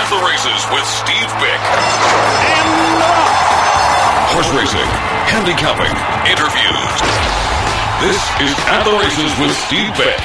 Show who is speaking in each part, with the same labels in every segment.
Speaker 1: At the Races with Steve Bick. Horse racing, handicapping, interviews. This is At the Races with Steve Bick.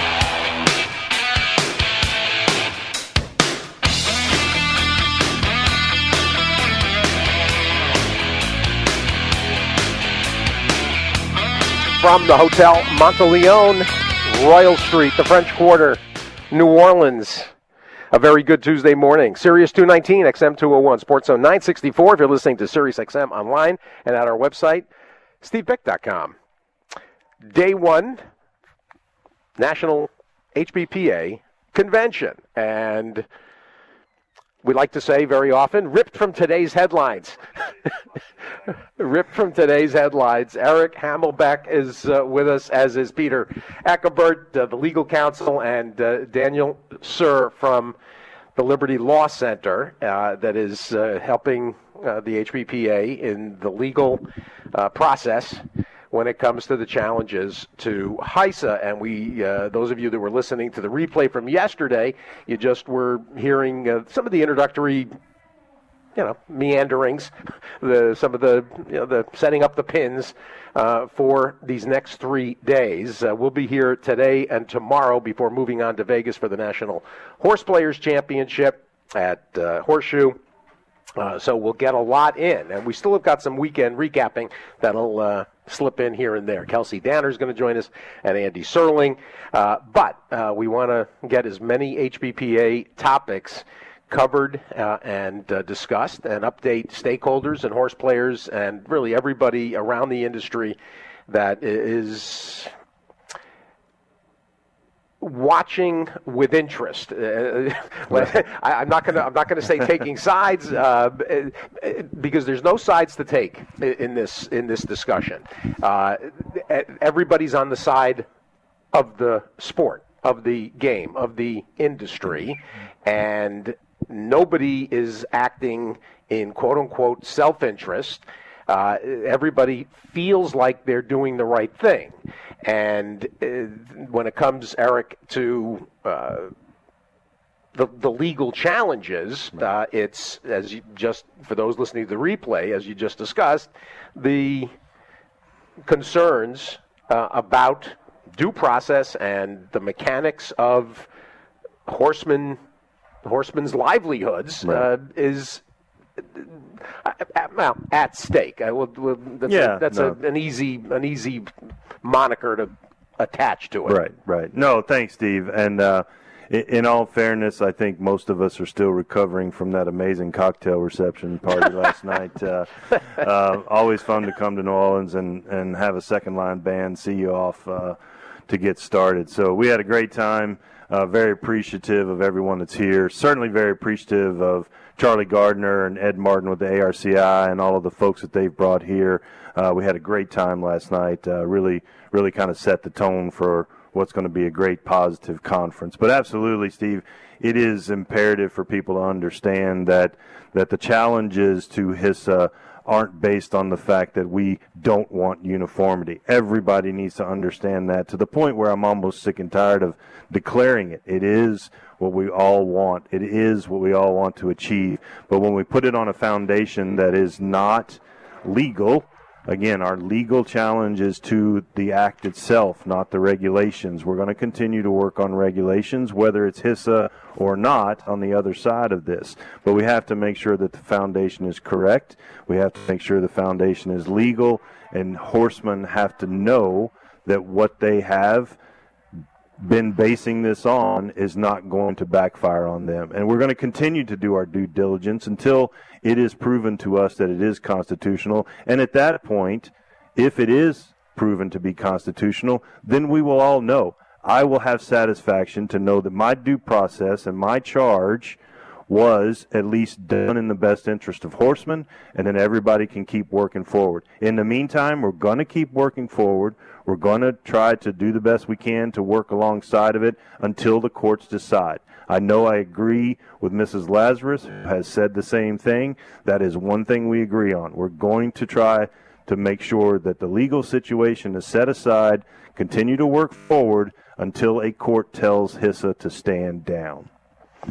Speaker 2: From the Hotel Monteleone, Royal Street, the French Quarter, New Orleans. A very good Tuesday morning. Sirius 219, XM 201, Sports Zone 964 if you're listening to Sirius XM online and at our website, stevebick.com. Day one, National HBPA Convention. And we like to say very often, ripped from today's headlines. Ripped from today's headlines. Eric Hamelbeck is with us, as is Peter Eckebert, the legal counsel, and Daniel Sir from the Liberty Law Center that is helping the HBPA in the legal process when it comes to the challenges to HISA. And we, those of you that were listening to the replay from yesterday, you just were hearing some of the introductory, meanderings, some of the, the setting up the pins for these next 3 days. We'll be here today and tomorrow before moving on to Vegas for the National Horse Players Championship at Horseshoe. So we'll get a lot in, and we still have got some weekend recapping that'll slip in here and there. Kelsey Danner's going to join us, and Andy Serling. But we want to get as many HBPA topics covered and discussed, and update stakeholders and horse players and really everybody around the industry that is watching with interest. I'm not going to say taking sides because there's no sides to take in this discussion. Everybody's on the side of the sport, of the game, of the industry, and nobody is acting in quote-unquote self-interest. Everybody feels like they're doing the right thing. And when it comes, Eric, to the legal challenges, it's, as you just, for those listening to the replay, as you just discussed, the concerns about due process and the mechanics of horsemen's livelihoods is at stake. That's an easy moniker to attach to it.
Speaker 3: Right. No, thanks, Steve. And in all fairness, I think most of us are still recovering from that amazing cocktail reception party last night. Always fun to come to New Orleans and have a second line band see you off to get started. So we had a great time. Very appreciative of everyone that's here. Certainly very appreciative of Charlie Gardner and Ed Martin with the ARCI and all of the folks that they've brought here. We had a great time last night. Really kind of set the tone for what's going to be a great positive conference. But absolutely, Steve, it is imperative for people to understand that the challenges to HISA aren't based on the fact that we don't want uniformity. Everybody needs to understand that, to the point where I'm almost sick and tired of declaring it. It is what we all want. It is what we all want to achieve. But when we put it on a foundation that is not legal, again, our legal challenge is to the act itself, not the regulations. We're going to continue to work on regulations, whether it's HISA or not, on the other side of this. But we have to make sure that the foundation is correct. We have to make sure the foundation is legal, and horsemen have to know that what they have been basing this on is not going to backfire on them. And we're going to continue to do our due diligence until it is proven to us that it is constitutional. And at that point, if it is proven to be constitutional, then we will all know. I will have satisfaction to know that my due process and my charge was at least done in the best interest of horsemen, and then everybody can keep working forward. In the meantime, we're going to keep working forward. We're going to try to do the best we can to work alongside of it until the courts decide. I know I agree with Mrs. Lazarus, who has said the same thing. That is one thing we agree on. We're going to try to make sure that the legal situation is set aside, continue to work forward until a court tells HISA to stand down.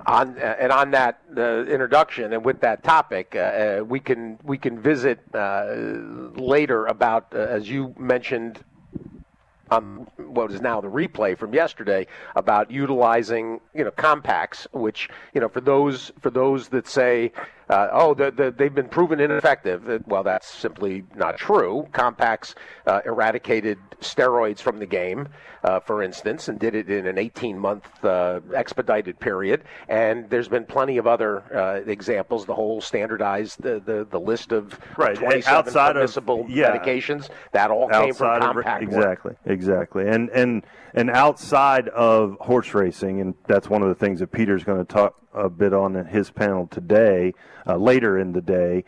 Speaker 2: On that introduction and with that topic, we can visit later about, as you mentioned, on what is now the replay from yesterday, about utilizing compacts, which for those that say they've been proven ineffective. Well, that's simply not true. Compacts eradicated steroids from the game, for instance, and did it in an 18-month expedited period. And there's been plenty of other examples. The whole standardized the list of 27 permissible medications that all came from compact.
Speaker 3: Exactly. And outside of horse racing, and that's one of the things that Peter's going to talk a bit on in his panel today, later in the day,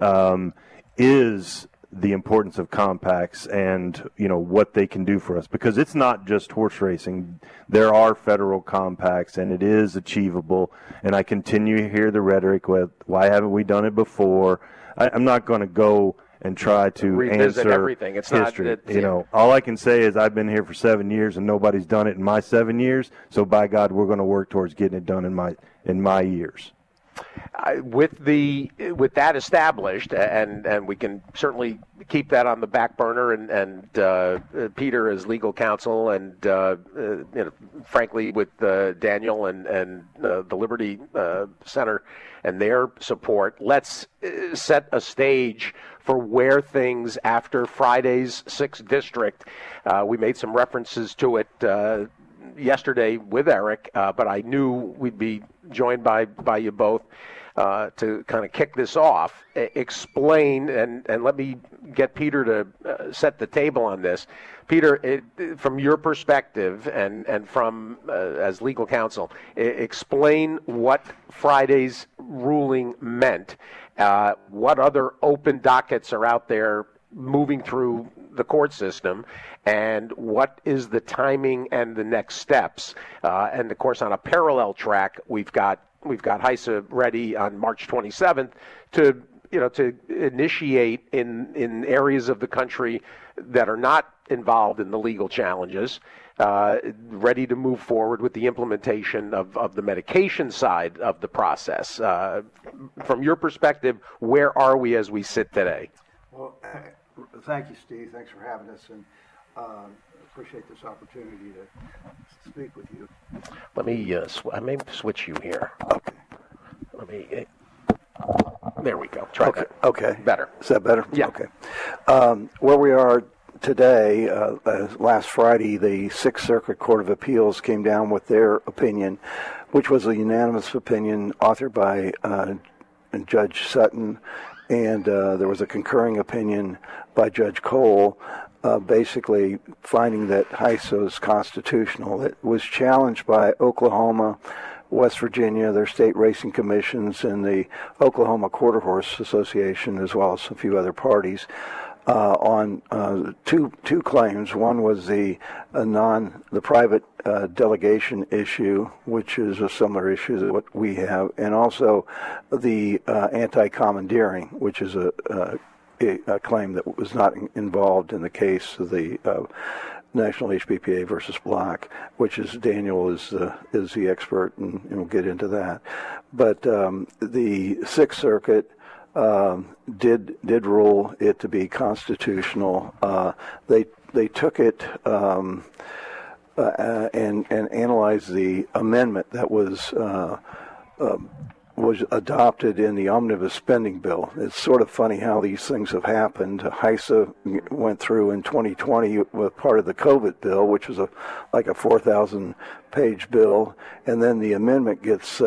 Speaker 3: is the importance of compacts and what they can do for us, because it's not just horse racing. There are federal compacts, and it is achievable. And I continue to hear the rhetoric with, why haven't we done it before? I'm not going to go and try to
Speaker 2: revisit
Speaker 3: answer
Speaker 2: everything. It's
Speaker 3: history. All I can say is I've been here for 7 years and nobody's done it in my 7 years. So by God, we're going to work towards getting it done in my years.
Speaker 2: With that established, and we can certainly keep that on the back burner, and Peter as legal counsel, and frankly with Daniel and the Liberty Center and their support, let's set a stage for where things after Friday's 6th district. We made some references to it yesterday with Eric, but I knew we'd be joined by you both to kind of kick this off. Explain, and let me get Peter to set the table on this. Peter, from your perspective and from as legal counsel, explain what Friday's ruling meant. What other open dockets are out there moving through the court system, and what is the timing and the next steps? And of course, on a parallel track, we've got HISA ready on March 27th to initiate in areas of the country that are not involved in the legal challenges, ready to move forward with the implementation of the medication side of the process. From your perspective, where are we as we sit today?
Speaker 4: Well, thank you, Steve. Thanks for having us, and appreciate this opportunity to speak with you.
Speaker 2: Let me I may switch you here.
Speaker 4: Okay.
Speaker 2: Let me. There we go. Try that.
Speaker 4: Okay.
Speaker 2: Better.
Speaker 4: Is that better?
Speaker 2: Yeah.
Speaker 4: Okay. Where we are today, last Friday, the Sixth Circuit Court of Appeals came down with their opinion, which was a unanimous opinion authored by Judge Sutton, and there was a concurring opinion by Judge Cole, basically finding that HISA is constitutional. It was challenged by Oklahoma, West Virginia, their state racing commissions, and the Oklahoma Quarter Horse Association, as well as a few other parties, on two claims. One was the private delegation issue, which is a similar issue to what we have, and also the anti-commandeering, which is a claim that was not involved in the case of the National HBPA versus Block, which is Daniel is the expert, and we'll get into that. But the Sixth Circuit did rule it to be constitutional. They took it and analyzed the amendment that was adopted in the omnibus spending bill. It's sort of funny how these things have happened. HISA went through in 2020 with part of the COVID bill, which was like a 4,000-page bill, and then the amendment gets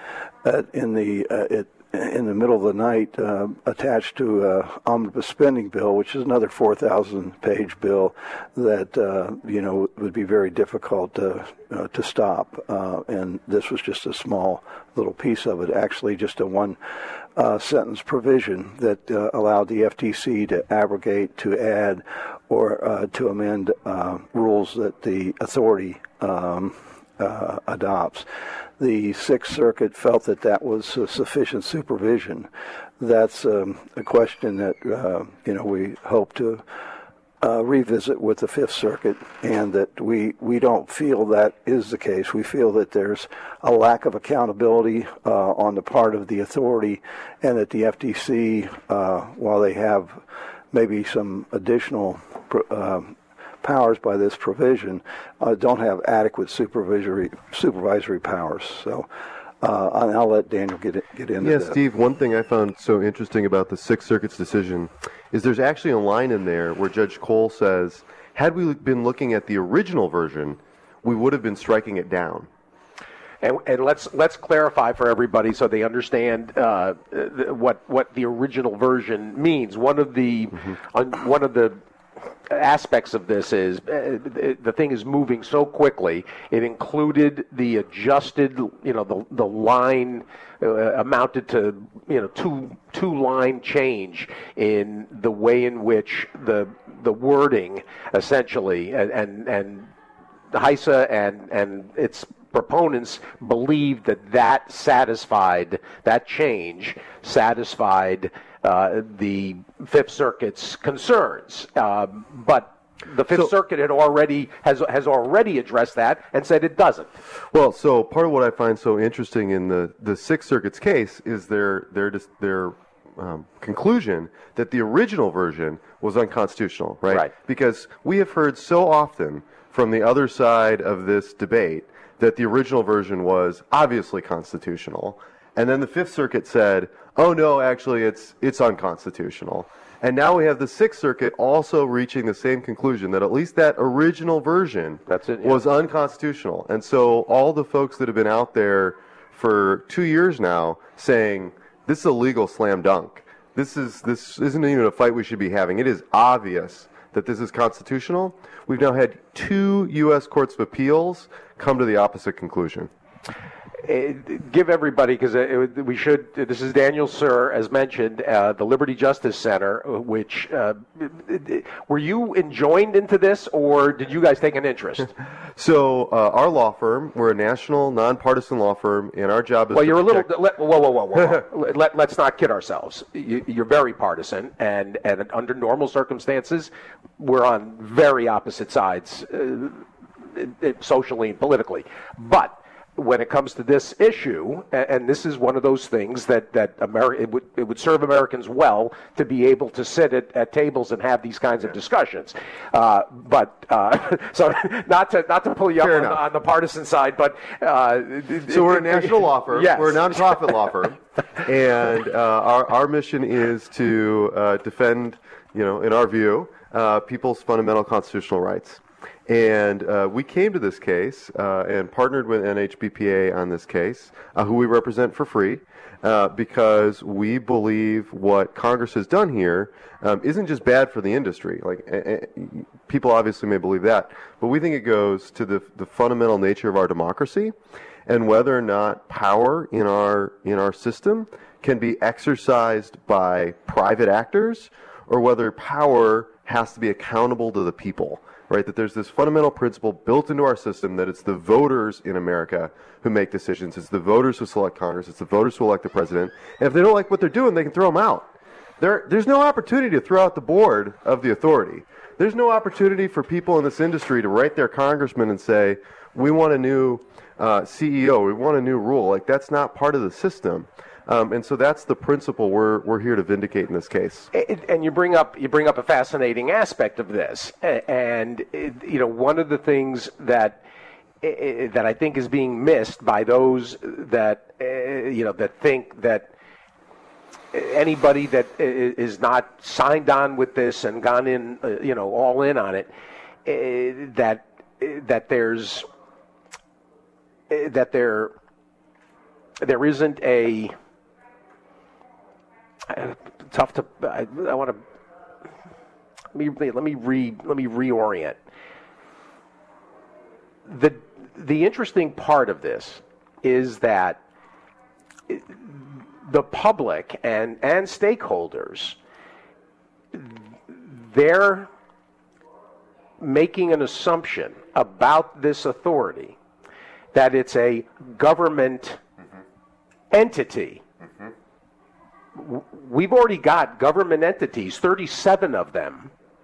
Speaker 4: in the middle of the night attached to an omnibus spending bill, which is another 4,000-page bill that would be very difficult to stop. And this was just a small little piece of it, actually just a one-sentence provision that allowed the FTC to abrogate, to add, or to amend rules that the authority adopts. The Sixth Circuit felt that was sufficient supervision. That's a question that we hope to revisit with the Fifth Circuit, and that we don't feel that is the case. We feel that there's a lack of accountability on the part of the authority, and that the FTC, while they have maybe some additional powers by this provision, don't have adequate supervisory powers. So I'll let Daniel get into that.
Speaker 5: Yeah, Steve, one thing I found so interesting about the Sixth Circuit's decision is there's actually a line in there where Judge Cole says, had we been looking at the original version, we would have been striking it down.
Speaker 2: And let's clarify for everybody so they understand what the original version means. One of the aspects of this is the thing is moving so quickly. It included the adjusted, the line amounted to, two line change in the way in which the wording essentially and HISA and its proponents believed that change satisfied the Fifth Circuit's concerns, but the Fifth Circuit has already addressed that and said it doesn't.
Speaker 5: Well, so part of what I find so interesting in the Sixth Circuit's case is their conclusion that the original version was unconstitutional, right?
Speaker 2: Right.
Speaker 5: Because we have heard so often from the other side of this debate that the original version was obviously constitutional, and then the Fifth Circuit said, oh no, actually it's unconstitutional. And now we have the Sixth Circuit also reaching the same conclusion that at least that original version was unconstitutional. And so all the folks that have been out there for 2 years now saying this is a legal slam dunk. This isn't even a fight we should be having. It is obvious that this is constitutional. We've now had 2 U.S. Courts of Appeals come to the opposite conclusion.
Speaker 2: Give everybody, because we should, this is Daniel Suhr, as mentioned, the Liberty Justice Center, which, were you enjoined into this, or did you guys take an interest?
Speaker 5: So our law firm, we're a national, nonpartisan law firm, and our job is
Speaker 2: you're whoa. Let's not kid ourselves. You're very partisan, and under normal circumstances, we're on very opposite sides, socially and politically. But when it comes to this issue, and this is one of those things that it would serve Americans well to be able to sit at tables and have these kinds of discussions. So not to pull you up on the partisan side, but
Speaker 5: so we're a national law firm.
Speaker 2: Yes.
Speaker 5: We're a nonprofit law firm, and our mission is to defend, in our view, people's fundamental constitutional rights. And we came to this case and partnered with NHBPA on this case, who we represent for free, because we believe what Congress has done here isn't just bad for the industry. People obviously may believe that, but we think it goes to the fundamental nature of our democracy and whether or not power in our system can be exercised by private actors or whether power has to be accountable to the people. Right, that there's this fundamental principle built into our system that it's the voters in America who make decisions. It's the voters who select Congress. It's the voters who elect the president. And if they don't like what they're doing, they can throw them out. There's no opportunity to throw out the board of the authority. There's no opportunity for people in this industry to write their congressman and say, we want a new CEO, we want a new rule. That's not part of the system. And so that's the principle we're here to vindicate in this case.
Speaker 2: And you bring up a fascinating aspect of this, and one of the things that I think is being missed by those that that think that anybody that is not signed on with this and gone in all in on it, that there isn't a tough to. I want to. Let me reorient. The interesting part of this is that the public and stakeholders, they're making an assumption about this authority that it's a government entity. We've already got government entities, 37 of them,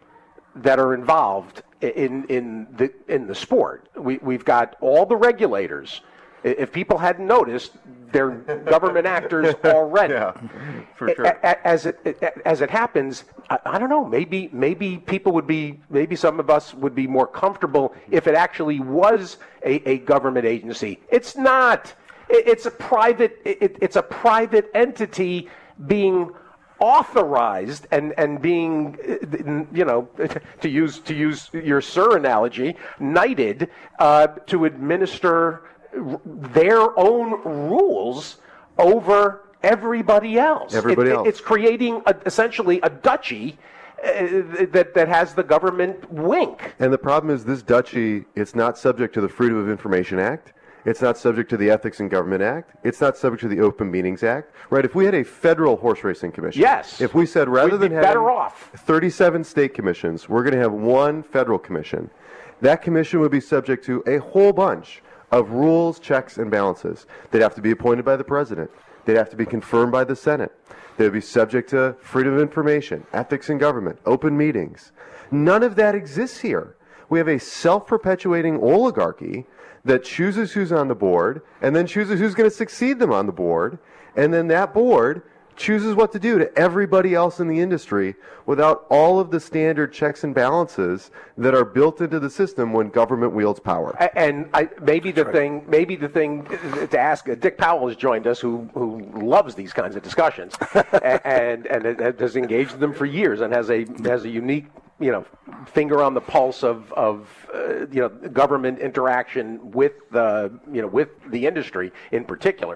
Speaker 2: that are involved in the sport. We've got all the regulators. If people hadn't noticed, they're government actors already.
Speaker 5: Yeah, for sure.
Speaker 2: As it happens, I don't know. Maybe people would be. Maybe some of us would be more comfortable if it actually was a government agency. It's not. It's a private. It's a private entity being authorized and being, to use your Sir analogy, knighted to administer their own rules over everybody else. It's creating essentially a duchy that has the government wink.
Speaker 5: And the problem is this duchy, it's not subject to the Freedom of Information Act. It's not subject to the Ethics in Government Act. It's not subject to the Open Meetings Act. Right? If we had a federal horse racing commission,
Speaker 2: yes.
Speaker 5: If we said rather than having
Speaker 2: better off.
Speaker 5: 37 state commissions, we're going to have one federal commission, that commission would be subject to a whole bunch of rules, checks, and balances. They'd have to be appointed by the president. They'd have to be confirmed by the Senate. They would be subject to freedom of information, ethics in government, open meetings. None of that exists here. We have a self-perpetuating oligarchy that chooses who's on the board and then chooses who's going to succeed them on the board, and then that board chooses what to do to everybody else in the industry without all of the standard checks and balances that are built into the system when government wields power.
Speaker 2: And maybe the thing to ask, Dick Powell has joined us, who loves these kinds of discussions, and has engaged them for years and has a unique finger on the pulse of government interaction with the industry in particular.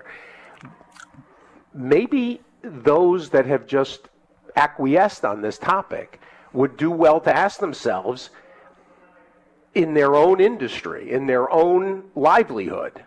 Speaker 2: Maybe those that have just acquiesced on this topic would do well to ask themselves, in their own industry, in their own livelihood,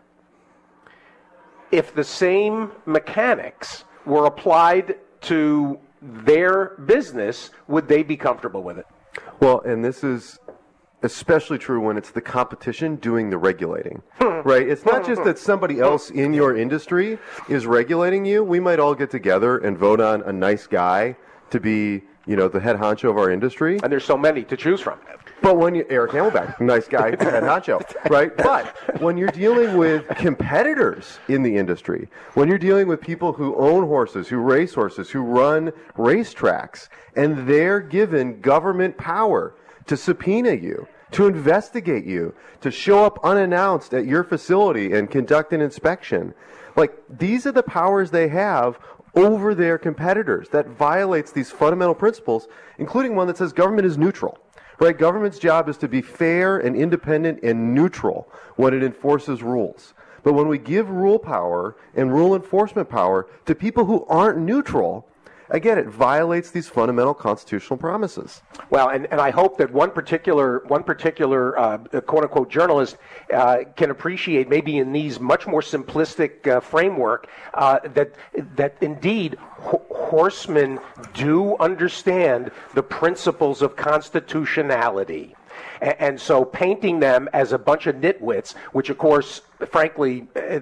Speaker 2: if the same mechanics were applied to their business, would they be comfortable with it?
Speaker 5: Well, and this is especially true when it's the competition doing the regulating, right? It's not just that somebody else in your industry is regulating you. We might all get together and vote on a nice guy to be, the head honcho of our industry.
Speaker 2: And there's so many to choose from.
Speaker 5: But when Eric Hamelback, nice guy, head honcho, right? But when you're dealing with competitors in the industry, when you're dealing with people who own horses, who race horses, who run racetracks, and they're given government power to subpoena you, to investigate you, to show up unannounced at your facility and conduct an inspection. These are the powers they have over their competitors. That violates these fundamental principles, including one that says government is neutral. Right? Government's job is to be fair and independent and neutral when it enforces rules. But when we give rule power and rule enforcement power to people who aren't neutral, again, it violates these fundamental constitutional promises.
Speaker 2: Well, and I hope that one particular quote-unquote journalist can appreciate, maybe in these much more simplistic framework, that indeed horsemen do understand the principles of constitutionality. And so painting them as a bunch of nitwits, which of course, frankly,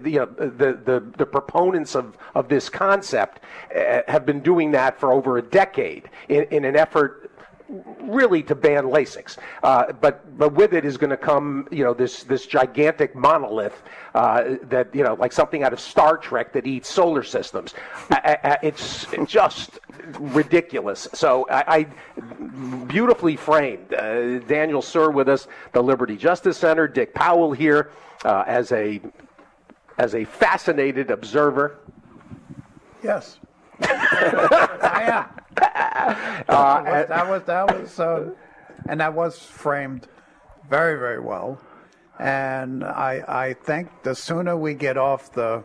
Speaker 2: the proponents of this concept have been doing that for over a decade in an effort really to ban Lasix. But with it is going to come, this gigantic monolith that, like something out of Star Trek that eats solar systems. It's just ridiculous. So I beautifully framed. Daniel Sir with us, the Liberty Justice Center. Dick Powell here as a fascinated observer.
Speaker 6: Yes. I am. That was framed very, very well. And I think the sooner we get off the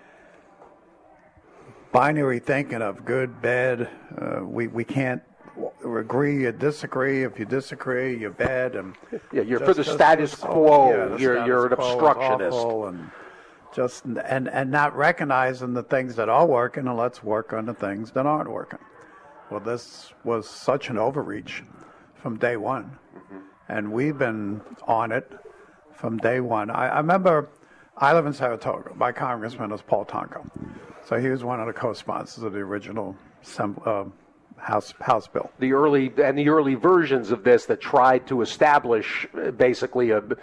Speaker 6: binary thinking of good, bad, we can't agree or disagree. If you disagree, you're bad. And
Speaker 2: you're for the status quo. You're an obstructionist.
Speaker 6: And not recognizing the things that are working, and let's work on the things that aren't working. Well, this was such an overreach from day one, and we've been on it from day one. I remember I live in Saratoga. My congressman was Paul Tonko, so he was one of the co-sponsors of the original House bill.
Speaker 2: The early versions of this that tried to establish basically an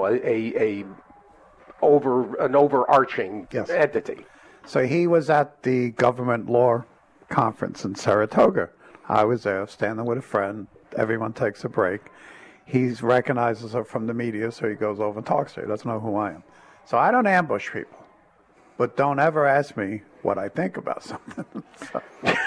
Speaker 2: overarching
Speaker 6: Yes.
Speaker 2: entity.
Speaker 6: So he was at the government law conference in Saratoga. I was there, standing with a friend. Everyone takes a break. He recognizes her from the media, so he goes over and talks to her. He doesn't know who I am. So I don't ambush people, but don't ever ask me what I think about something. So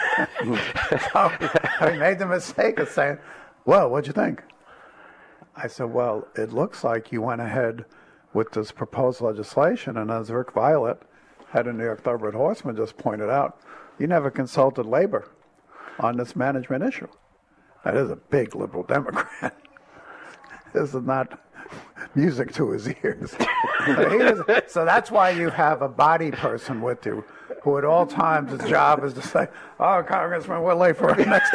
Speaker 6: I made the mistake of saying, well, what'd you think? I said, well, it looks like you went ahead with this proposed legislation, and as Rick Violet, head of New York Thoroughbred Horsemen, just pointed out, you never consulted labor on this management issue. That is a big liberal Democrat. This is not music to his ears. So that's why you have a body person with you who at all times his job is to say, oh, Congressman, we're late for our next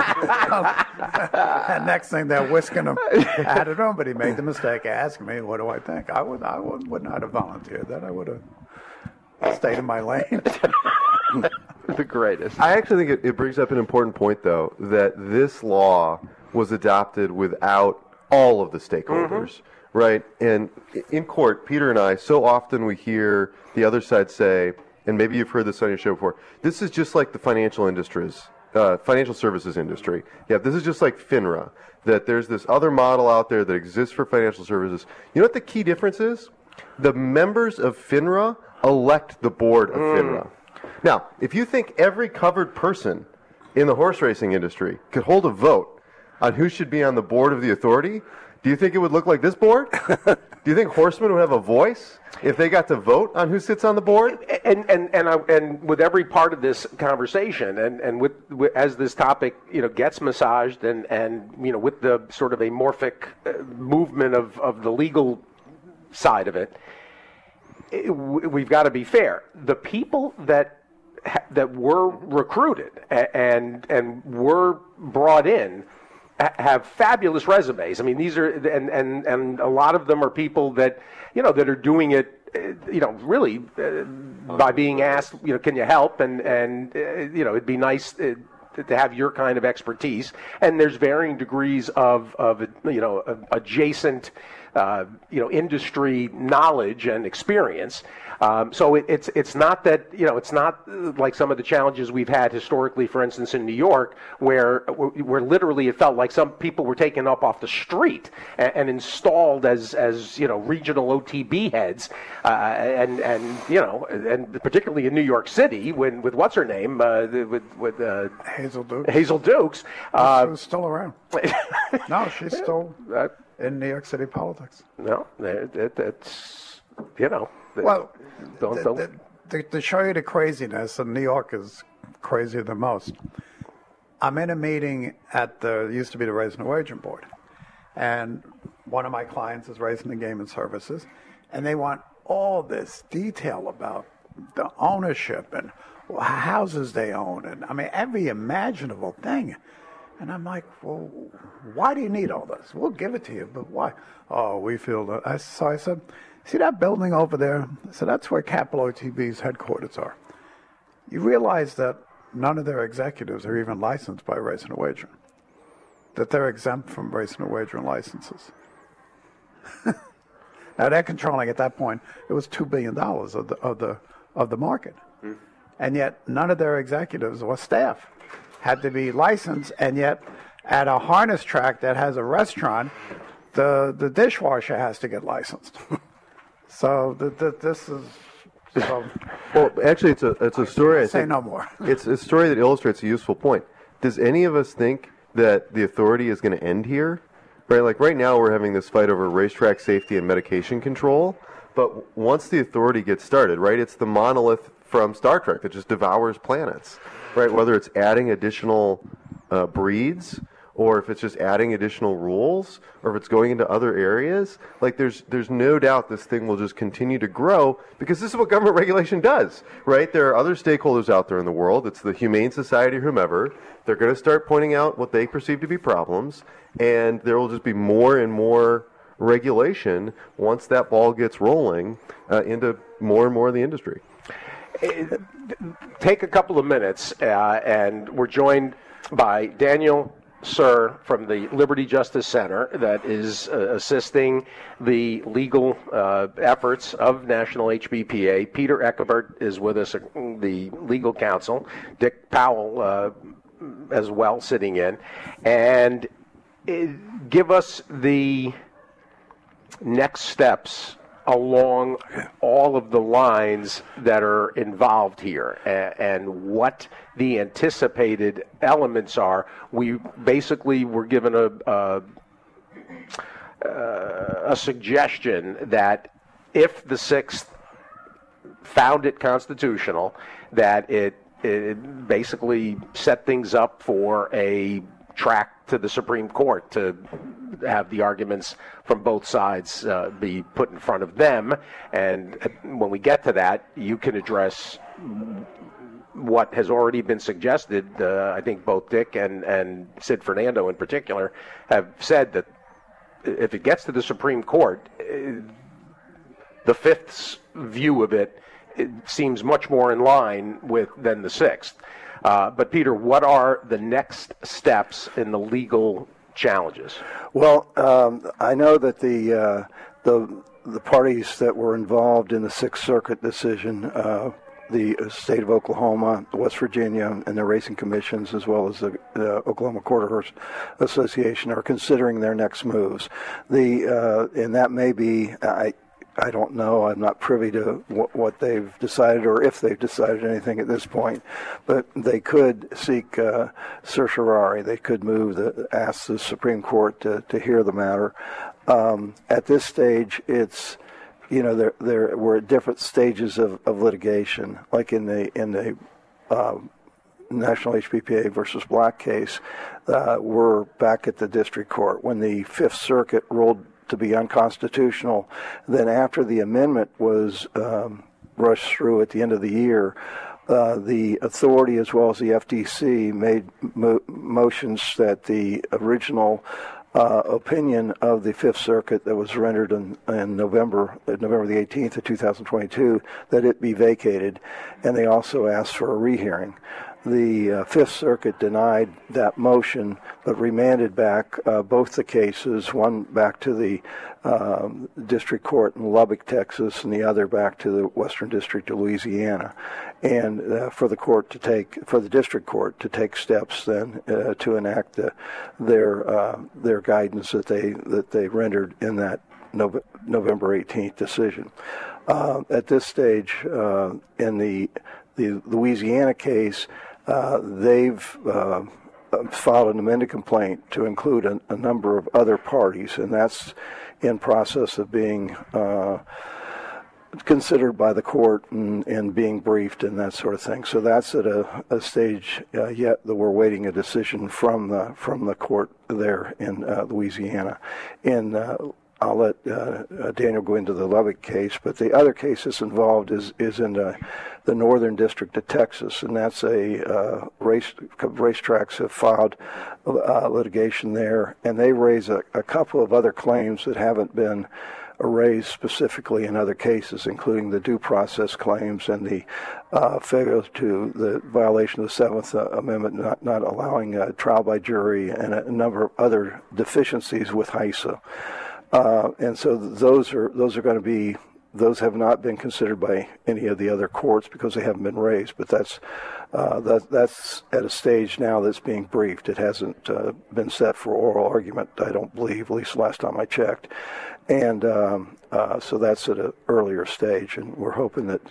Speaker 6: and next thing they're whisking him out of the room. But he made the mistake of asking me, what do I think? I would not have volunteered that. I would have stayed in my lane.
Speaker 2: The greatest.
Speaker 5: I actually think it brings up an important point, though, that this law was adopted without all of the stakeholders, right? And in court, Peter and I, so often we hear the other side say, and maybe you've heard this on your show before, this is just like the financial services industry. Yeah, this is just like FINRA, that there's this other model out there that exists for financial services. You know what the key difference is? The members of FINRA elect the board of FINRA. Now, if you think every covered person in the horse racing industry could hold a vote on who should be on the board of the authority, do you think it would look like this board? Do you think horsemen would have a voice if they got to vote on who sits on the board?
Speaker 2: And with every part of this conversation, and with as this topic gets massaged, and with the sort of amorphic movement of the legal side of it, we've got to be fair. The people that were recruited and were brought in have fabulous resumes. I mean, these are and a lot of them are people that that are doing it really by being asked, can you help, and it'd be nice to have your kind of expertise. And there's varying degrees of adjacent industry knowledge and experience. So it's not that it's not like some of the challenges we've had historically, for instance, in New York, where literally it felt like some people were taken up off the street and installed as regional OTB heads, and particularly in New York City with what's her name with Hazel Dukes.
Speaker 6: She's still around. No, she's still in New York City politics.
Speaker 2: No, that's
Speaker 6: Well, to show you the craziness, and New York is crazier than most. I'm in a meeting at used to be the Racing and Wagering Board, and one of my clients is Racing and Gaming Services, and they want all this detail about the ownership and houses they own, and I mean every imaginable thing. And I'm like, well, why do you need all this? We'll give it to you, but why? Oh, we feel that. So I said, see that building over there? I said, that's where Capital OTB's headquarters are. You realize that none of their executives are even licensed by Racing and Wagering, that they're exempt from Racing and Wagering licenses. Now they're controlling at that point. It was $2 billion of the market, and yet none of their executives or staff had to be licensed, and yet at a harness track that has a restaurant, the dishwasher has to get licensed. So this is. So,
Speaker 5: well, actually, it's a story.
Speaker 6: Say no more.
Speaker 5: It's a story that illustrates a useful point. Does any of us think that the authority is going to end here? Right, like right now, we're having this fight over racetrack safety and medication control. But once the authority gets started, right, it's the monolith from Star Trek that just devours planets. Right, whether it's adding additional breeds, or if it's just adding additional rules, or if it's going into other areas, like there's no doubt this thing will just continue to grow, because this is what government regulation does, right? There are other stakeholders out there in the world. It's the Humane Society or whomever. They're going to start pointing out what they perceive to be problems, and there will just be more and more regulation once that ball gets rolling into more and more of the industry.
Speaker 2: Take a couple of minutes, and we're joined by Daniel Sir from the Liberty Justice Center that is assisting the legal efforts of National HBPA. Peter Eckebert is with us, the legal counsel. Dick Powell as well sitting in. And give us the next steps along all of the lines that are involved here and what the anticipated elements are. We basically were given a suggestion that if the Sixth found it constitutional, that it basically set things up for a track to the Supreme Court to have the arguments from both sides be put in front of them. And when we get to that, you can address what has already been suggested. I think both Dick and Sid Fernando in particular have said that if it gets to the Supreme Court, the Fifth's view of it seems much more in line with than the Sixth. But Peter, what are the next steps in the legal challenges?
Speaker 4: Well, I know that the parties that were involved in the Sixth Circuit decision, the state of Oklahoma, West Virginia, and the racing commissions, as well as the Oklahoma Quarter Association, are considering their next moves. And that may be, I don't know. I'm not privy to what they've decided or if they've decided anything at this point. But they could seek certiorari. They could ask the Supreme Court to hear the matter. At this stage, it's we're at different stages of litigation. Like in the National HBPA versus Black case, we're back at the district court. When the Fifth Circuit ruled to be unconstitutional, then after the amendment was rushed through at the end of the year, the authority as well as the FTC made motions that the original opinion of the Fifth Circuit that was rendered in November the 18th of 2022, that it be vacated, and they also asked for a rehearing. The Fifth Circuit denied that motion, but remanded back both the cases, one back to the district court in Lubbock, Texas, and the other back to the Western District of Louisiana, and for the district court to take steps then to enact their guidance that they rendered in that November 18th decision. At this stage, in the Louisiana case, they've filed an amended complaint to include a number of other parties, and that's in process of being considered by the court and being briefed and that sort of thing. So that's at a stage yet that we're waiting a decision from the court there in Louisiana. I'll let Daniel go into the Lubbock case, but the other case that's involved is in the Northern District of Texas, and that's racetracks have filed litigation there, and they raise a couple of other claims that haven't been raised specifically in other cases, including the due process claims and the failure to the violation of the Seventh Amendment, not allowing trial by jury, and a number of other deficiencies with HISA. And so those have not been considered by any of the other courts because they haven't been raised. But that's at a stage now that's being briefed. It hasn't been set for oral argument, I don't believe, at least last time I checked. And so that's at an earlier stage, and we're hoping that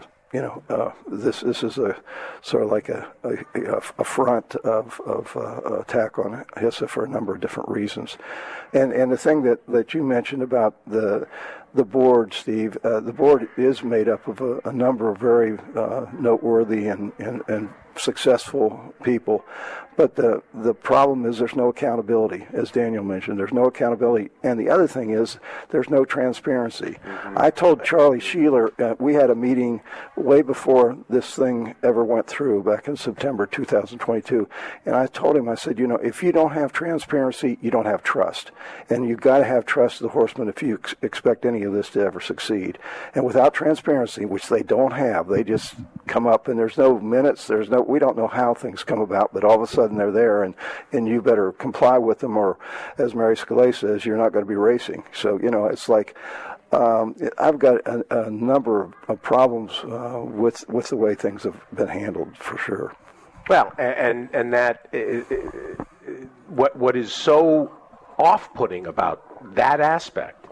Speaker 4: this is a sort of like a front of attack on HISA for a number of different reasons. And the thing that you mentioned about the board, Steve, the board is made up of a number of very noteworthy and successful people. But the problem is there's no accountability, as Daniel mentioned. There's no accountability. And the other thing is there's no transparency. Mm-hmm. I told Charlie Sheeler, we had a meeting way before this thing ever went through back in September 2022. And I told him, I said, if you don't have transparency, you don't have trust. And you've got to have trust of the horsemen if you expect any any of this to ever succeed. And without transparency, which they don't have, they just come up and there's no minutes, we don't know how things come about, but all of a sudden they're there, and you better comply with them, or as Mary Scalise says, you're not going to be racing. So, it's like, I've got a number of problems with the way things have been handled, for sure.
Speaker 2: Well, and that what is so off-putting about that aspect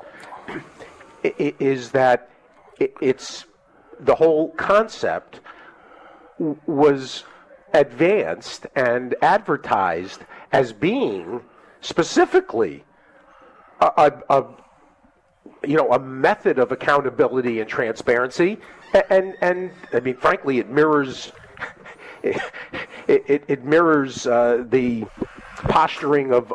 Speaker 2: is that it's the whole concept was advanced and advertised as being specifically a method of accountability and transparency, and I mean, frankly, it mirrors it mirrors the posturing of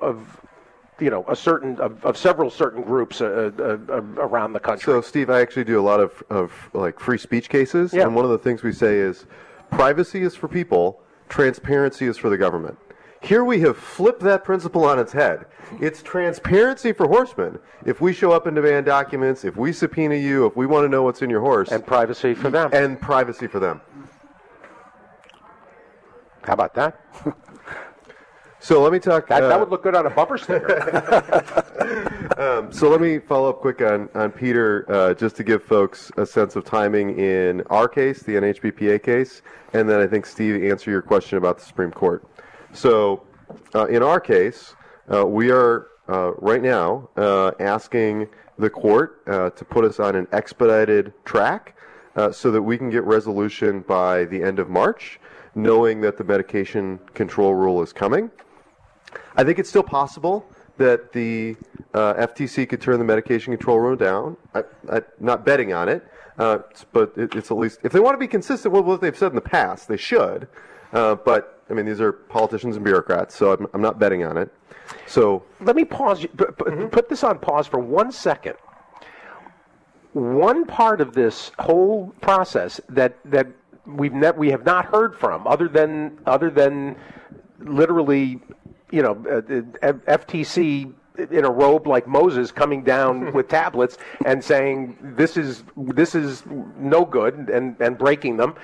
Speaker 2: several certain groups around the country.
Speaker 5: So, Steve, I actually do a lot of like free speech cases, and one of the things we say is privacy is for people, transparency is for the government. Here we have flipped that principle on its head. It's transparency for horsemen. If we show up and demand documents, if we subpoena you, if we want to know what's in your horse.
Speaker 2: And privacy for them.
Speaker 5: And privacy for them.
Speaker 2: How about that?
Speaker 5: So let me talk.
Speaker 2: That would look good on a bumper sticker.
Speaker 5: So let me follow up quick on Peter, just to give folks a sense of timing in our case, the NHBPA case, and then I think Steve answer your question about the Supreme Court. So in our case, we are right now asking the court to put us on an expedited track so that we can get resolution by the end of March, knowing that the medication control rule is coming. I think it's still possible that the FTC could turn the medication control rule down. I'm not betting on it, but it's at least, if they want to be consistent with what they've said in the past, they should. But I mean, these are politicians and bureaucrats, so I'm not betting on it. So
Speaker 2: let me pause. Put this on pause for 1 second. One part of this whole process that we have not heard from, other than literally, FTC in a robe like Moses coming down with tablets and saying this is no good and breaking them.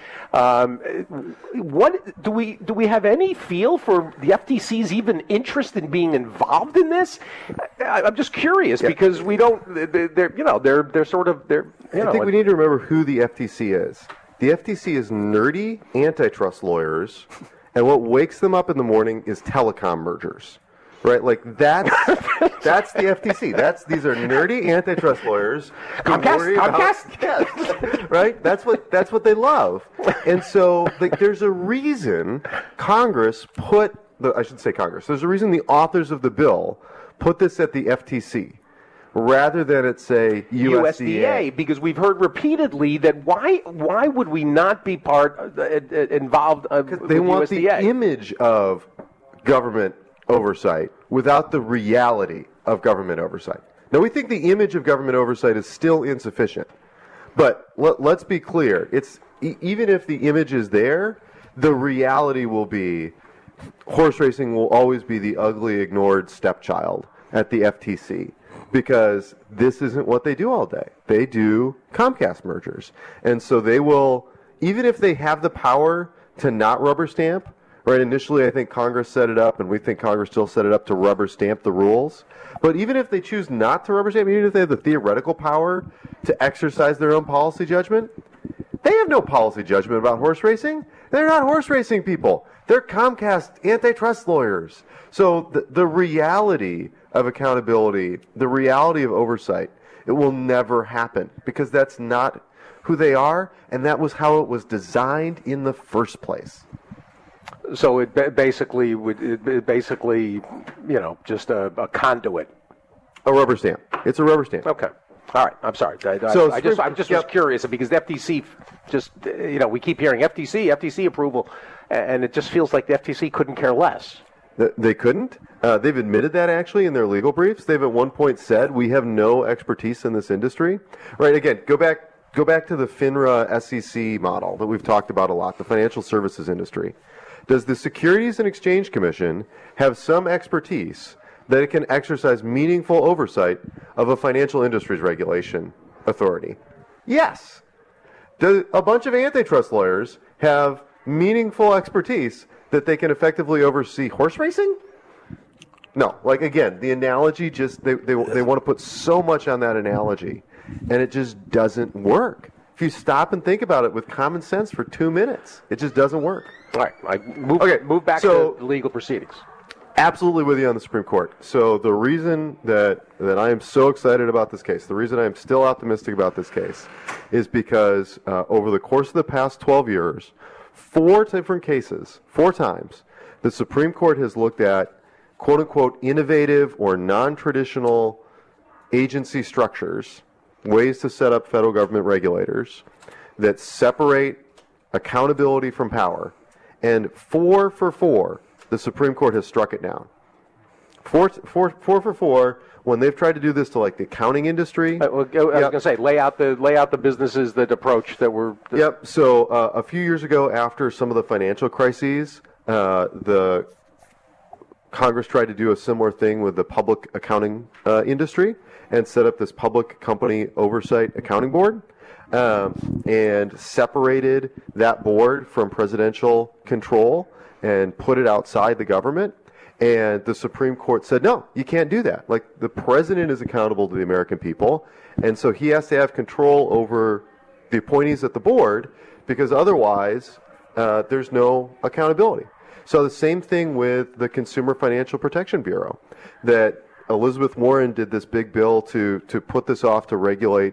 Speaker 2: What do we have any feel for the FTC's even interest in being involved in this? I'm just curious because we don't. They're sort of.
Speaker 5: I think we need to remember who the FTC is. The FTC is nerdy antitrust lawyers, and what wakes them up in the morning is telecom mergers. Right, like that's the FTC. These are nerdy antitrust lawyers. Comcast. Right, that's what they love. And so, there's a reason Congress there's a reason the authors of the bill put this at the FTC rather than at, say, USDA.
Speaker 2: Because we've heard repeatedly that why would we not be involved? Because
Speaker 5: they want
Speaker 2: USDA?
Speaker 5: The image of government oversight without the reality of government oversight. Now, we think the image of government oversight is still insufficient, but let's be clear. It's even if the image is there, the reality will be horse racing will always be the ugly, ignored stepchild at the FTC because this isn't what they do all day. They do Comcast mergers, and so they will, even if they have the power to not rubber stamp. Right, initially, I think Congress set it up, and we think Congress still set it up to rubber stamp the rules. But even if they choose not to rubber stamp, even if they have the theoretical power to exercise their own policy judgment, they have no policy judgment about horse racing. They're not horse racing people. They're Comcast antitrust lawyers. So the reality of accountability, the reality of oversight, it will never happen because that's not who they are, and that was how it was designed in the first place.
Speaker 2: So it basically, just a conduit.
Speaker 5: A rubber stamp. It's a rubber stamp.
Speaker 2: Okay. All right. I'm sorry. I just was curious because the FTC just, we keep hearing FTC approval, and it just feels like the FTC couldn't care less.
Speaker 5: They couldn't. They've admitted that actually in their legal briefs. They've at one point said we have no expertise in this industry. Right. Again, go back to the FINRA SEC model that we've talked about a lot, the financial services industry. Does the Securities and Exchange Commission have some expertise that it can exercise meaningful oversight of a financial industries regulation authority? Yes. Do a bunch of antitrust lawyers have meaningful expertise that they can effectively oversee horse racing? No. Like, again, the analogy just, they want to put so much on that analogy, and it just doesn't work. If you stop and think about it with common sense for 2 minutes, it just doesn't work.
Speaker 2: All right. Move back to legal proceedings.
Speaker 5: Absolutely with you on the Supreme Court. So the reason that I am so excited about this case, the reason I am still optimistic about this case, is because over the course of the past 12 years, 4 different cases, 4 times, the Supreme Court has looked at quote-unquote innovative or non-traditional agency structures, ways to set up federal government regulators that separate accountability from power. And 4 for 4, the Supreme Court has struck it down. 4 for 4, when they've tried to do this to like the accounting industry.
Speaker 2: I was going to say, lay out the businesses that approach that were.
Speaker 5: Yep. So a few years ago, after some of the financial crises, the Congress tried to do a similar thing with the public accounting industry and set up this public company oversight accounting board and separated that board from presidential control and put it outside the government. And the Supreme Court said, no, you can't do that. Like, the president is accountable to the American people, and so he has to have control over the appointees at the board, because otherwise there's no accountability. So the same thing with the Consumer Financial Protection Bureau, that Elizabeth Warren did this big bill to put this off to regulate,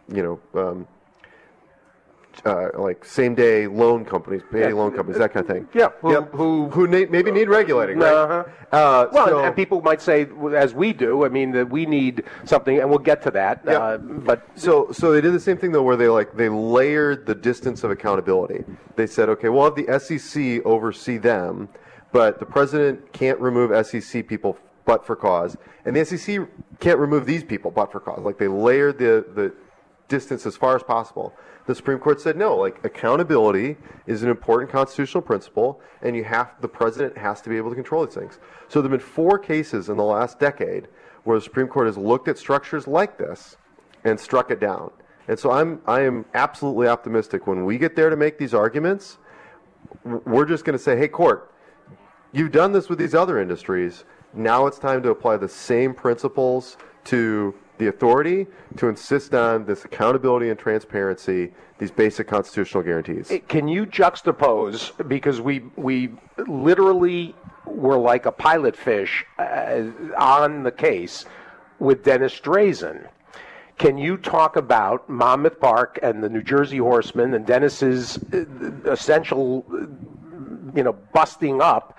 Speaker 5: like same-day loan companies, payday loan companies, that kind of thing.
Speaker 2: Yeah,
Speaker 5: who maybe need regulating, right?
Speaker 2: And people might say, as we do, I mean, that we need something, and we'll get to that.
Speaker 5: So they did the same thing though, where they layered the distance of accountability. They said, okay, we'll have the SEC oversee them, but the president can't remove SEC people but for cause, and the SEC can't remove these people but for cause. Like, they layered the distance as far as possible. The Supreme Court said no. Like, accountability is an important constitutional principle, and the president has to be able to control these things. So there have been 4 cases in the last decade where the Supreme Court has looked at structures like this and struck it down. And so I am absolutely optimistic when we get there to make these arguments. We're just going to say, hey, court, you've done this with these other industries. Now it's time to apply the same principles to the authority to insist on this accountability and transparency, these basic constitutional guarantees.
Speaker 2: Can you juxtapose, because we literally were like a pilot fish on the case with Dennis Drazen. Can you talk about Monmouth Park and the New Jersey Horsemen and Dennis's essential, busting up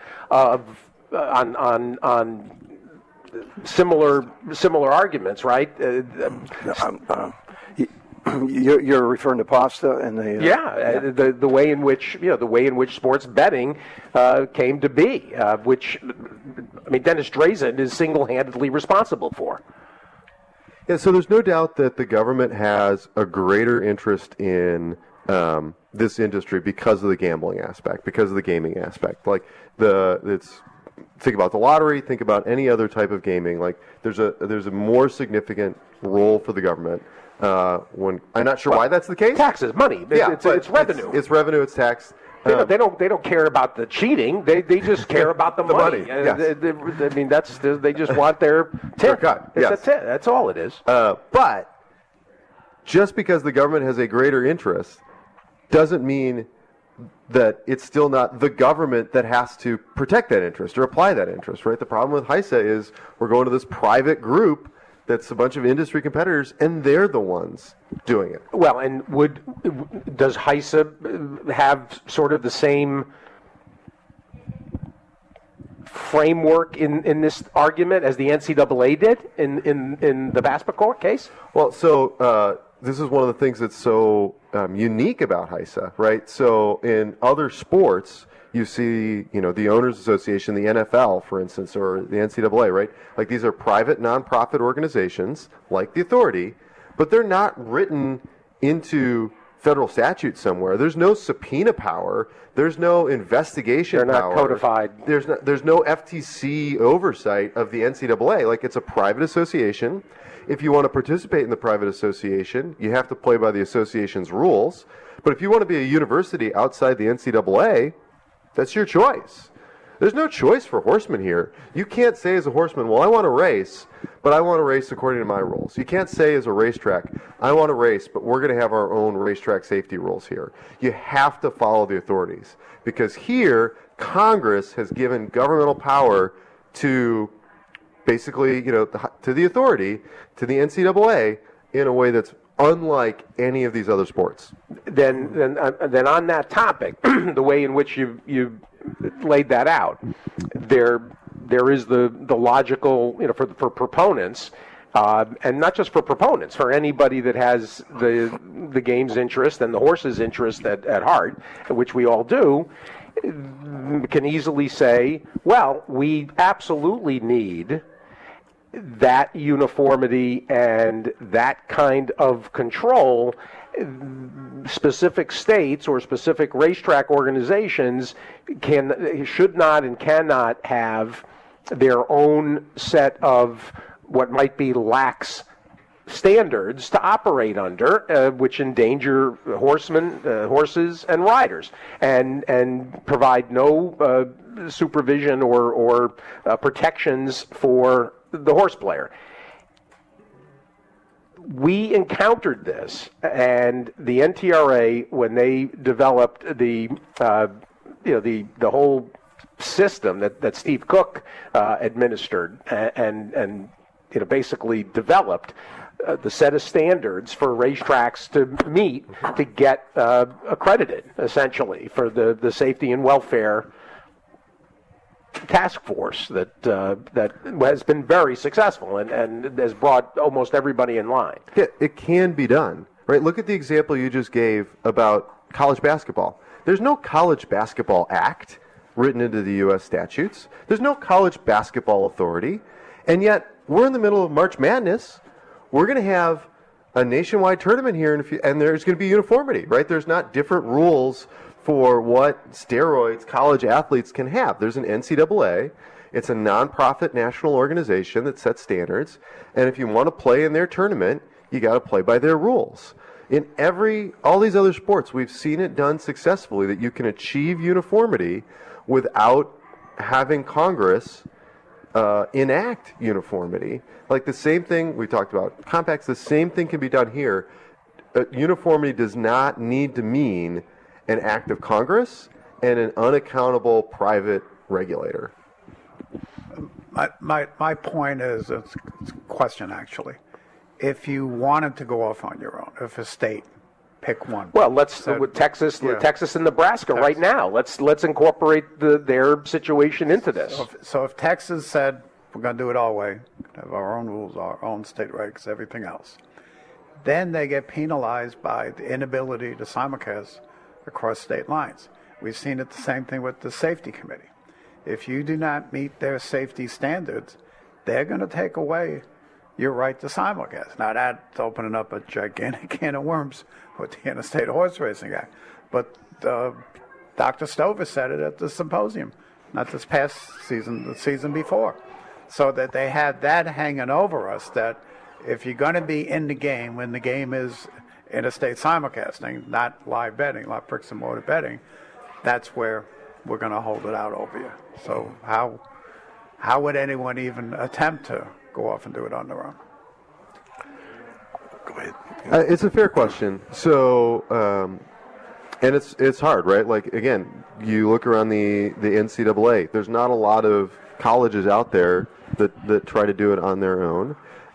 Speaker 2: on similar arguments, right?
Speaker 4: You're referring to Pasta and the
Speaker 2: the way in which sports betting came to be, which Dennis Drazen is single-handedly responsible for.
Speaker 5: Yeah, so there's no doubt that the government has a greater interest in this industry because of the gambling aspect, because of the gaming aspect. Like, think about the lottery, think about any other type of gaming. Like, there's a more significant role for the government. When I'm not sure why that's the case.
Speaker 2: Taxes, money. It's revenue.
Speaker 5: It's revenue. It's tax.
Speaker 2: They don't care about the cheating. They just care about the money.
Speaker 5: Yes.
Speaker 2: They just want their tip.
Speaker 5: Cut. Yes.
Speaker 2: That's all it is.
Speaker 5: But just because the government has a greater interest doesn't mean that it's still not the government that has to protect that interest or apply that interest, right? The problem with HISA is we're going to this private group that's a bunch of industry competitors, and they're the ones doing it.
Speaker 2: Well, and does HISA have sort of the same framework in this argument as the NCAA did in the Basketball case?
Speaker 5: Well, so this is one of the things that's so unique about HISA, right? So in other sports, you see, the Owners Association, the NFL, for instance, or the NCAA, right? Like, these are private, nonprofit organizations, like the authority, but they're not written into federal statute somewhere. There's no subpoena power. There's no investigation
Speaker 2: They're not
Speaker 5: power.
Speaker 2: codified.
Speaker 5: There's no FTC oversight of the NCAA. Like, it's a private association. If you want to participate in the private association, you have to play by the association's rules. But if you want to be a university outside the NCAA, that's your choice. There's no choice for horsemen here. You can't say as a horseman, well, I want to race, but I want to race according to my rules. You can't say as a racetrack, I want to race, but we're going to have our own racetrack safety rules here. You have to follow the authorities, because here Congress has given governmental power to basically, to the authority, to the NCAA, in a way that's unlike any of these other sports.
Speaker 2: Then on that topic, the way in which you laid that out, there is the logical, for proponents, and not just for proponents, for anybody that has the game's interest and the horse's interest at heart, which we all do, can easily say, well, we absolutely need that uniformity and that kind of control. Specific states or specific racetrack organizations should not and cannot have their own set of what might be lax standards to operate under, which endanger horses and riders, and provide no supervision or protections for the horse player. We encountered this, and the NTRA, when they developed the whole system that Steve Cook administered and basically developed the set of standards for racetracks to meet to get accredited, essentially, for the safety and welfare task force that has been very successful and has brought almost everybody in line.
Speaker 5: Yeah, it can be done, right? Look at the example you just gave about college basketball. There's no College Basketball Act written into the U.S. statutes. There's no college basketball authority, and yet we're in the middle of March Madness. We're going to have a nationwide tournament here, and there's going to be uniformity, right? There's not different rules for what steroids college athletes can have. There's an NCAA. It's a nonprofit national organization that sets standards. And if you want to play in their tournament, you got to play by their rules. In all these other sports, we've seen it done successfully, that you can achieve uniformity without having Congress enact uniformity. Like the same thing we talked about, compacts, the same thing can be done here. Uniformity does not need to mean an act of Congress and an unaccountable private regulator.
Speaker 6: My point is, it's a question actually. If you wanted to go off on your own, if a state pick one.
Speaker 2: Well, with Texas and Nebraska right now. Let's incorporate their situation into this.
Speaker 6: So if Texas said we're going to do it our way, have our own rules, our own state regs, everything else, then they get penalized by the inability to simulcast across state lines. We've seen it the same thing with the safety committee. If you do not meet their safety standards, they're going to take away your right to simulcast. Now that's opening up a gigantic can of worms with the Interstate Horse Racing Act. But Dr. Stover said it at the symposium, not this past season, the season before. So that they had that hanging over us, that if you're going to be in the game, when the game is interstate simulcasting, not live betting, like bricks and mortar betting, that's where we're going to hold it out over you. So how would anyone even attempt to go off and do it on their own?
Speaker 4: Go ahead.
Speaker 5: It's a fair question. So, and it's hard, right? Like, again, you look around the NCAA, there's not a lot of colleges out there that try to do it on their own.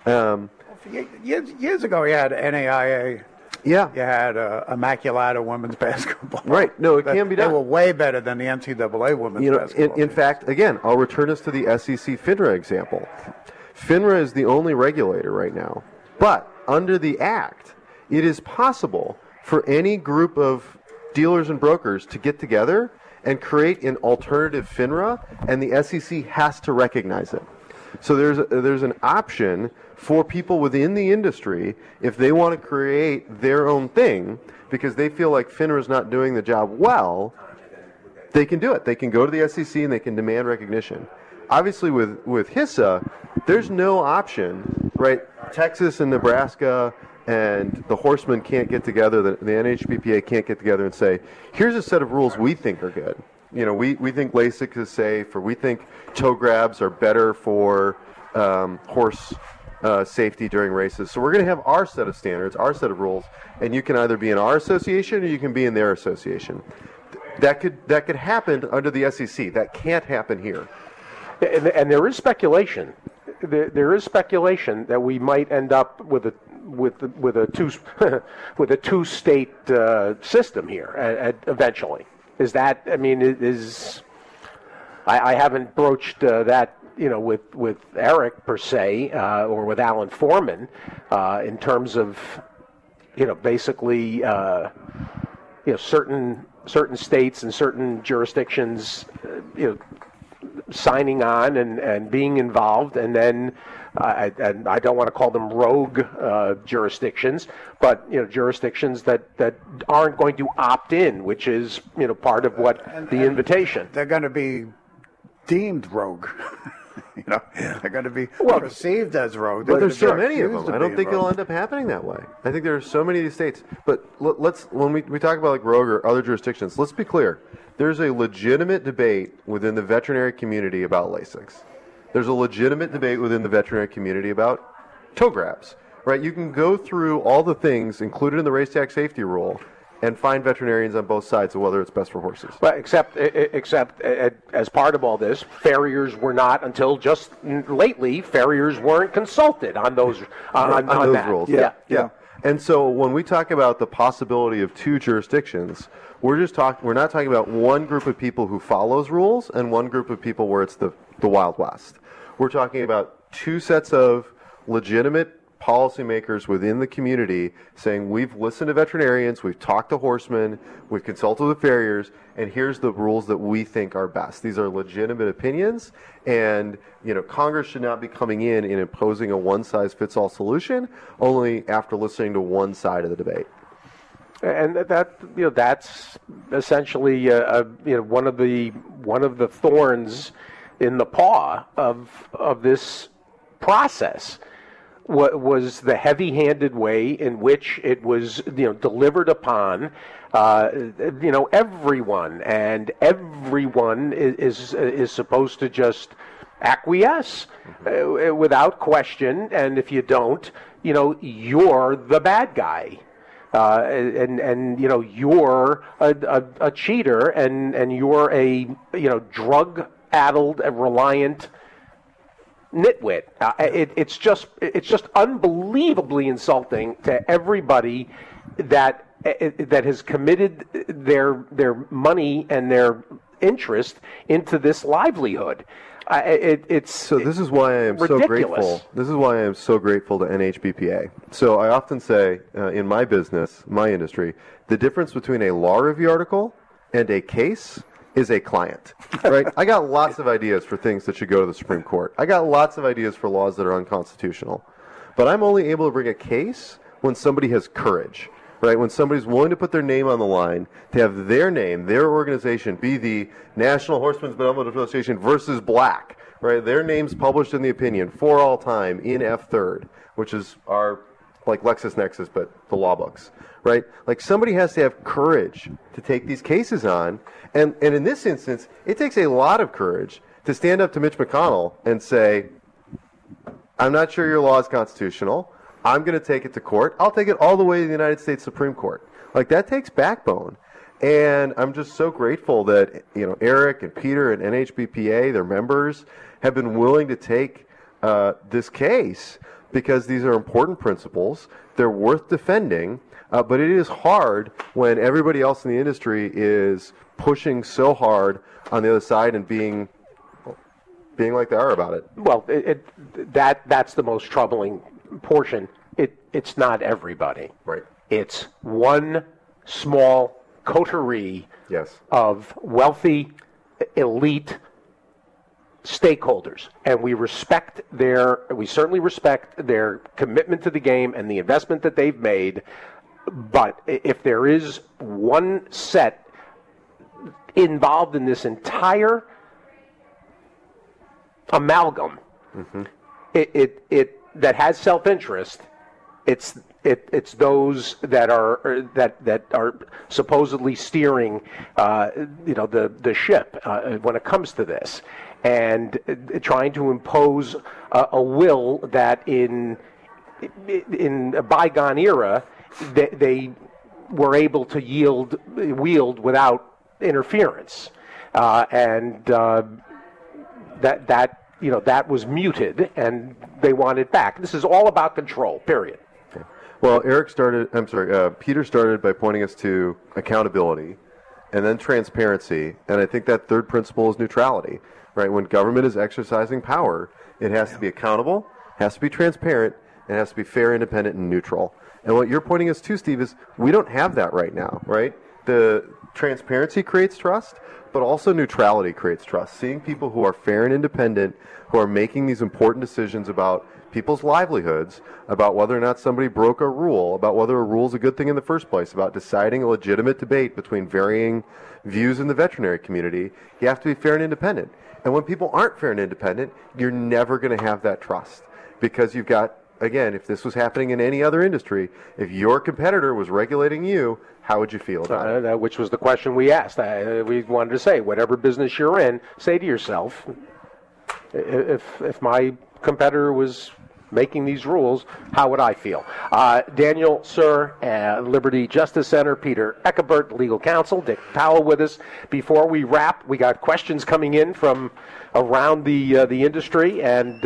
Speaker 6: Years ago, you had NAIA.
Speaker 5: Yeah.
Speaker 6: You had Immaculata women's basketball.
Speaker 5: Right. No, it can be done.
Speaker 6: They were way better than the NCAA women's basketball.
Speaker 5: In fact, again, I'll return us to the SEC FINRA example. FINRA is the only regulator right now. But under the Act, it is possible for any group of dealers and brokers to get together and create an alternative FINRA, and the SEC has to recognize it. So there's an option for people within the industry if they want to create their own thing because they feel like FINRA's not doing the job well. They can do it. They can go to the SEC and they can demand recognition. Obviously, with HISA, there's no option, right? Texas and Nebraska and the horsemen can't get together, the NHBPA can't get together and say, here's a set of rules we think are good. You know, we think LASIK is safe, or we think toe grabs are better for horse safety during races. So we're going to have our set of standards, our set of rules, and you can either be in our association or you can be in their association. That could happen under the SEC. That can't happen here.
Speaker 2: And there is speculation. There is speculation that we might end up with a two-state system here eventually. Is that? I mean, I haven't broached that, you know, with Eric per se or with Alan Foreman in terms of, you know, basically, you know, certain states and certain jurisdictions, you know, signing on and being involved, and then and I don't want to call them rogue jurisdictions, but, you know, jurisdictions that aren't going to opt in, which is, you know, part of what the invitation.
Speaker 6: They're going to be deemed rogue. You know, they're going to be perceived as rogue.
Speaker 5: But there's so many of them. I don't think it'll end up happening that way. I think there are so many of these states. But let's, when we talk about like rogue or other jurisdictions, let's be clear. There's a legitimate debate within the veterinary community about LASIKs. There's a legitimate debate within the veterinary community about toe grabs, right? You can go through all the things included in the racetrack safety rule and find veterinarians on both sides of whether it's best for horses.
Speaker 2: Well, except as part of all this, farriers were not, until just lately, farriers weren't consulted on those on
Speaker 5: those
Speaker 2: that.
Speaker 5: rules. Yeah. And so when we talk about the possibility of two jurisdictions, we're not talking about one group of people who follows rules and one group of people where it's the Wild West. We're talking about two sets of legitimate policymakers within the community saying, we've listened to veterinarians, we've talked to horsemen, we've consulted with farriers, and here's the rules that we think are best. These are legitimate opinions, and, you know, Congress should not be coming in and imposing a one-size-fits-all solution only after listening to one side of the debate.
Speaker 2: And that, you know, that's essentially you know, one of the thorns in the paw of this process. What was the heavy-handed way in which it was, you know, delivered upon, you know, everyone, and everyone is supposed to just acquiesce without question, and if you don't, you know, you're the bad guy. And you know, you're a cheater, and you're a, you know, drug-addled, reliant nitwit. It's just unbelievably insulting to everybody that has committed their money and their interest into this livelihood.
Speaker 5: So this is why I am
Speaker 2: ridiculous.
Speaker 5: so grateful. This is why I am so grateful to NHBPA. So I often say in my business, my industry, the difference between a law review article and a case is a client, right? I got lots of ideas for things that should go to the Supreme Court. I got lots of ideas for laws that are unconstitutional. But I'm only able to bring a case when somebody has courage, right? When somebody's willing to put their name on the line, to have their name, their organization be the National Horsemen's Benevolent Association versus Black, right? Their name's published in the opinion for all time in F3rd, which is our, like LexisNexis, but the law books, right? Like, somebody has to have courage to take these cases on. And in this instance, it takes a lot of courage to stand up to Mitch McConnell and say, I'm not sure your law is constitutional. I'm going to take it to court. I'll take it all the way to the United States Supreme Court. Like, that takes backbone. And I'm just so grateful that, you know, Eric and Peter and NHBPA, their members, have been willing to take this case, because these are important principles. They're worth defending. But it is hard when everybody else in the industry is pushing so hard on the other side and being like they are about it.
Speaker 2: Well, that's the most troubling portion. It's not everybody.
Speaker 5: Right.
Speaker 2: It's one small coterie
Speaker 5: Yes.
Speaker 2: of wealthy, elite stakeholders, and we certainly respect their commitment to the game and the investment that they've made. But if there is one set involved in this entire amalgam, that has self-interest, it's those that are supposedly steering the ship when it comes to this, and trying to impose a will that in a bygone era they were able to wield without interference, and that was muted, and they want it back. This is all about control, period.
Speaker 5: Well, Peter started by pointing us to accountability and then transparency, and I think that third principle is neutrality, right? When government is exercising power, it has to be accountable, has to be transparent, and has to be fair, independent, and neutral. And what you're pointing us to, Steve, is we don't have that right now, right? The transparency creates trust, but also neutrality creates trust. Seeing people who are fair and independent, who are making these important decisions about people's livelihoods, about whether or not somebody broke a rule, about whether a rule is a good thing in the first place, about deciding a legitimate debate between varying views in the veterinary community, you have to be fair and independent. And when people aren't fair and independent, you're never going to have that trust. Because you've got, again, if this was happening in any other industry, if your competitor was regulating you, how would you feel about it?
Speaker 2: Which was the question we asked. We wanted to say, whatever business you're in, say to yourself, if my competitor was making these rules, how would I feel? Daniel Suhr, Liberty Justice Center, Peter Eckebert, legal counsel, Dick Powell with us. Before we wrap, we got questions coming in from around the industry, and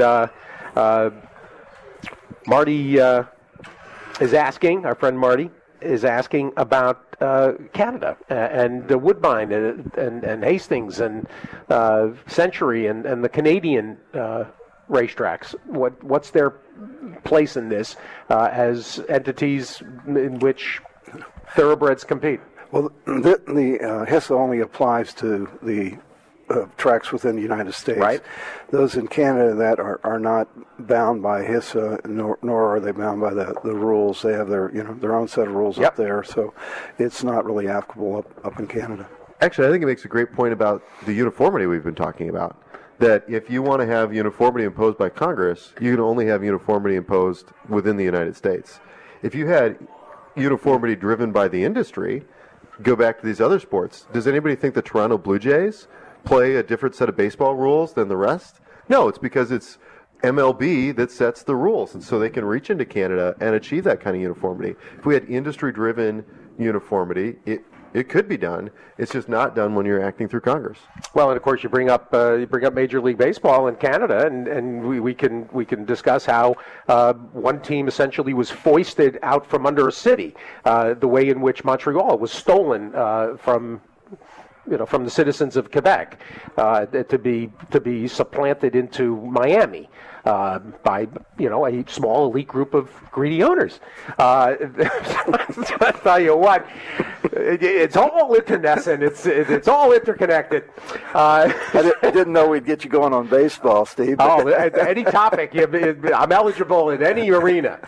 Speaker 2: Marty is asking, our friend Marty is asking about Canada and Woodbine and Hastings and Century and the Canadian racetracks. What's their place in this as entities in which thoroughbreds compete?
Speaker 4: Well, the HISA only applies to the tracks within the United States.
Speaker 2: Right.
Speaker 4: Those in Canada that are not bound by HISA, nor are they bound by the rules. They have their own set of rules up there, so it's not really applicable up in Canada.
Speaker 5: Actually, I think it makes a great point about the uniformity we've been talking about. That if you want to have uniformity imposed by Congress, you can only have uniformity imposed within the United States. If you had uniformity driven by the industry, go back to these other sports. Does anybody think the Toronto Blue Jays play a different set of baseball rules than the rest? No, it's because it's MLB that sets the rules, and so they can reach into Canada and achieve that kind of uniformity. If we had industry-driven uniformity, it could be done. It's just not done when you're acting through Congress.
Speaker 2: Well, and of course you bring up Major League Baseball in Canada, and we can discuss how one team essentially was foisted out from under a city, the way in which Montreal was stolen from the citizens of Quebec to be supplanted into Miami by a small elite group of greedy owners. I tell you what, it's all internecine. It's all interconnected.
Speaker 4: I didn't know we'd get you going on baseball, Steve.
Speaker 2: Oh, any topic. I'm eligible in any arena.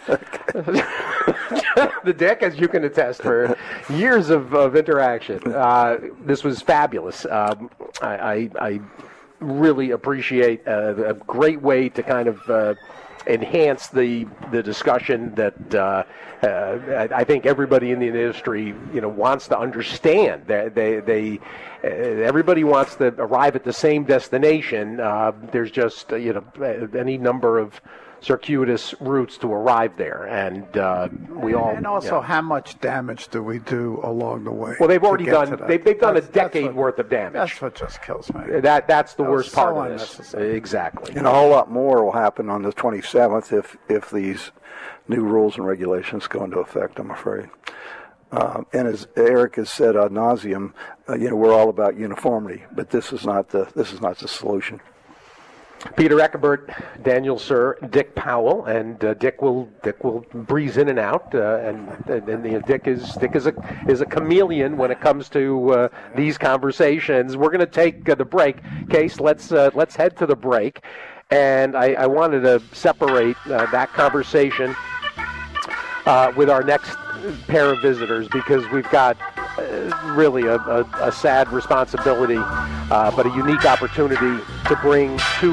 Speaker 2: The Dick, as you can attest, for years of interaction. This was fabulous. I really appreciate a great way to kind of enhance the discussion that I think everybody in the industry wants to understand. Everybody wants to arrive at the same destination. There's just any number of circuitous routes to arrive there, and we all.
Speaker 6: And also, how much damage do we do along the way?
Speaker 2: Well, they've already done. They've done a decade worth of damage.
Speaker 6: That's what just kills me.
Speaker 2: That's the worst part of this. Exactly.
Speaker 4: And a whole lot more will happen on the 27th if these new rules and regulations go into effect, I'm afraid. And as Eric has said ad nauseum, we're all about uniformity, but this is not the solution.
Speaker 2: Peter Eckebert, Daniel Sir, Dick Powell, and Dick will breeze in and out, and Dick is a chameleon when it comes to these conversations. We're going to take the break. Case, let's head to the break, and I wanted to separate that conversation with our next pair of visitors, because we've got really a sad responsibility, but a unique opportunity to bring two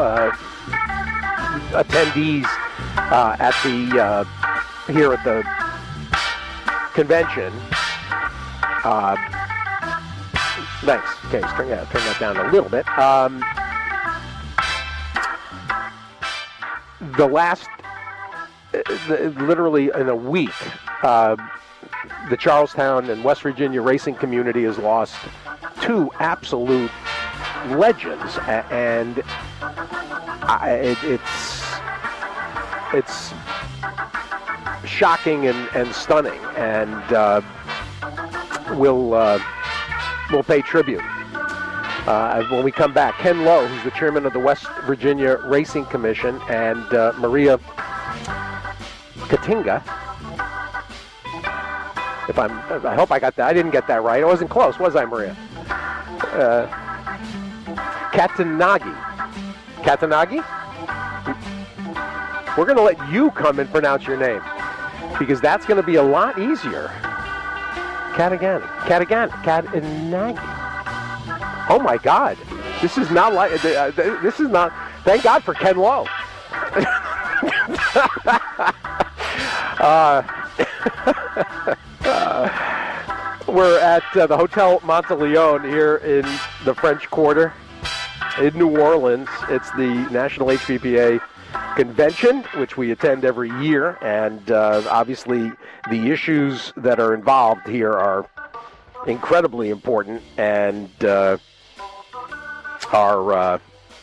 Speaker 2: attendees at the here at the convention. Thanks, Case. Turn that down a little bit. Literally in a week, the Charlestown and West Virginia racing community has lost two absolute legends, and it's shocking and stunning, and we'll pay tribute when we come back. Ken Lowe, who's the chairman of the West Virginia Racing Commission, and Maria Katinga. I hope I got that. I didn't get that right. I wasn't close, was I, Maria? Katanagi. We're going to let you come and pronounce your name, because that's going to be a lot easier. Katanagi. Oh my God! This is not like. This is not. Thank God for Ken Lowe. We're at the Hotel Monteleone here in the French Quarter in New Orleans. It's the National HVPA Convention, which we attend every year, and obviously the issues that are involved here are incredibly important and are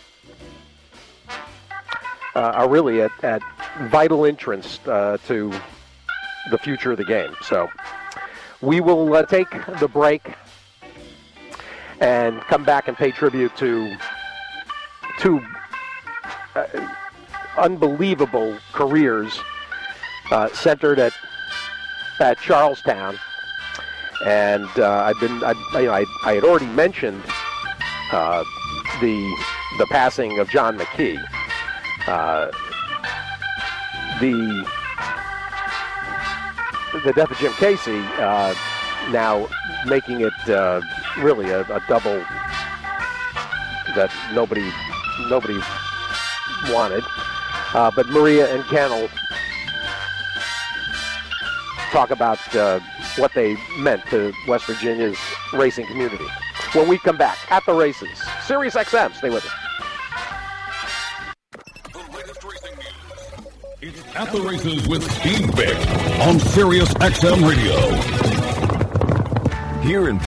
Speaker 2: really at vital interest to the future of the game. So we will take the break and come back and pay tribute to two unbelievable careers centered at Charlestown. And I had already mentioned the passing of John McKee. The death of Jim Casey now making it really a double that nobody wanted. But Maria and Ken will talk about what they meant to West Virginia's racing community when we come back at the races. Sirius XM, stay with us.
Speaker 1: It's At the Races with Steve Vick on Sirius XM Radio. Here in